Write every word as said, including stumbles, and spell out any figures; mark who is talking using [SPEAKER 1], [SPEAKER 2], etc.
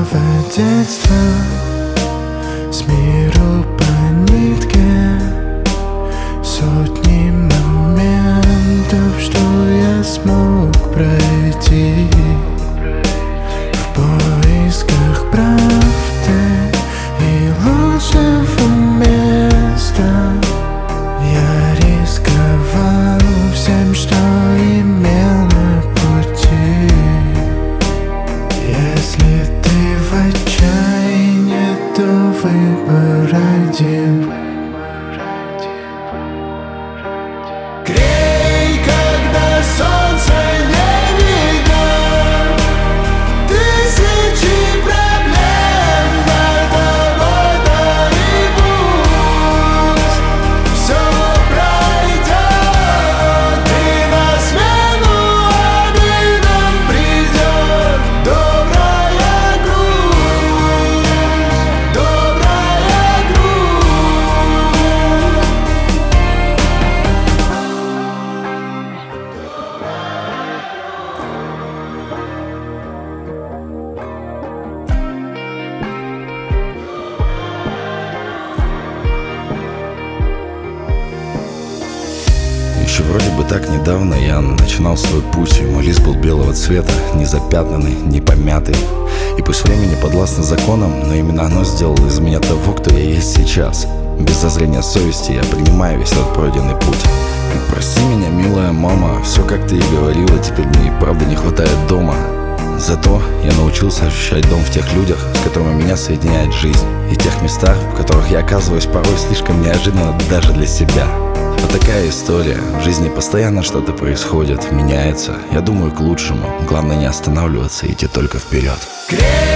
[SPEAKER 1] самого детства, с миру по нитке, сотни моментов, что я смог пройти в поисках правды и лучшего места. Я рисковал всем, что имел на пути. Если ты в отчаянии, то выбор один. Грей, когда солнце не видно, тысячи проблем над тобой, да и путь все пройдет, и на смену обидам придет добрая грусть, добрая грусть.
[SPEAKER 2] Еще вроде бы так недавно я начинал свой путь, и мой лист был белого цвета, не запятнанный, не помятый. И пусть время не подвластно законам, но именно оно сделало из меня того, кто я есть сейчас. Без зазрения совести я принимаю весь этот пройденный путь. И прости меня, милая мама, все как ты и говорила, теперь мне и правда не хватает дома. Зато я научился ощущать дом в тех людях, с которыми меня соединяет жизнь, и тех местах, в которых я оказываюсь порой слишком неожиданно даже для себя. Вот такая история. В жизни постоянно что-то происходит, меняется. Я думаю, к лучшему. Главное не останавливаться и идти только вперед.